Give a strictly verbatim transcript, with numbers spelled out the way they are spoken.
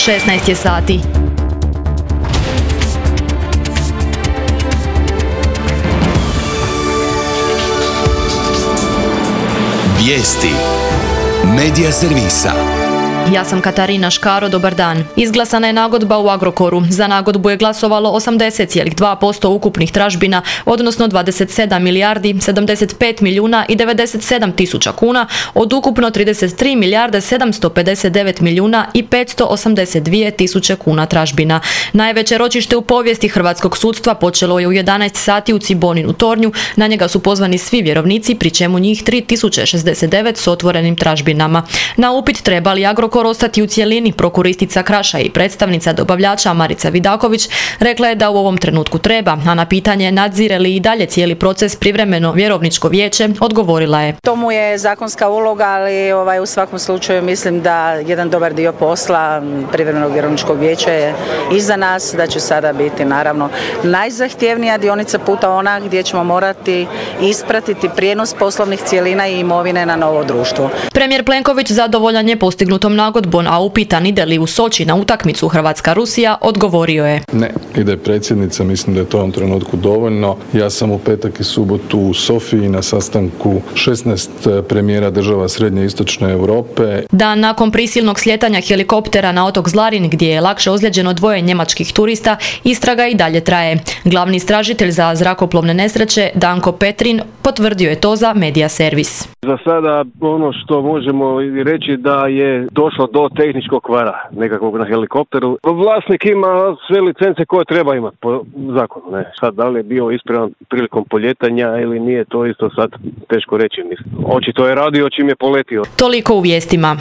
šesnaest je sati. Vijesti Medija servisa. Ja sam Katarina Škaro, dobar dan. Izglasana je nagodba u Agrokoru. Za nagodbu je glasovalo osamdeset zarez dva posto ukupnih tražbina, odnosno dvadeset sedam milijardi, sedamdeset pet milijuna i devedeset sedam tisuća kuna, od ukupno trideset tri milijarde sedamsto pedeset devet milijuna i petsto osamdeset dvije tisuće kuna tražbina. Najveće ročište u povijesti hrvatskog sudstva počelo je u jedanaest sati u Ciboninu tornju. Na njega su pozvani svi vjerovnici, pri čemu njih tri tisuće šezdeset devet s otvorenim tražbinama. Na upit treba li Agrokor ostati u cjelini, prokuristica Kraša i predstavnica dobavljača Marica Vidaković rekla je da u ovom trenutku treba, a na pitanje nadzire li i dalje cijeli proces privremeno vjerovničko vijeće odgovorila je: To mu je zakonska uloga, ali ovaj, u svakom slučaju mislim da jedan dobar dio posla privremenog vjerovničkog vijeća je iza nas, da će sada biti naravno najzahtjevnija dionica puta ona gdje ćemo morati ispratiti prijenos poslovnih cjelina i imovine na novo društvo. Premijer Plenković zadovoljan je postignutom nagodbom, a upitan ide li u Soči na utakmicu Hrvatska-Rusija, odgovorio je: Ne, ide predsjednica, mislim da je to u ovom trenutku dovoljno. Ja sam u petak i subotu u Sofiji na sastanku šesnaest premijera država srednje i istočne Europe. Dan nakon prisilnog slijetanja helikoptera na otok Zlarin, gdje je lakše ozlijeđeno dvoje njemačkih turista, istraga i dalje traje. Glavni istražitelj za zrakoplovne nesreće, Danko Petrin, potvrdio je to za Medija servis. Za sada ono što možemo reći da je došlo do tehničkog kvara nekakvog na helikopteru. Vlasnik ima sve licence koje treba imati po zakonu. Ne. Sad da li je bio ispravan prilikom poljetanja ili nije, to isto sad teško reći. Mislim. Očito je radio čim je poletio. Toliko u vijestima.